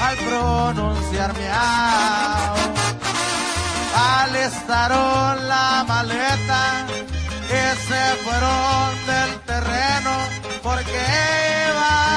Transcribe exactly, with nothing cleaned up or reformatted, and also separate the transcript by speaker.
Speaker 1: al pronunciar miau. Alistaron la maleta y se fueron del terreno porque iba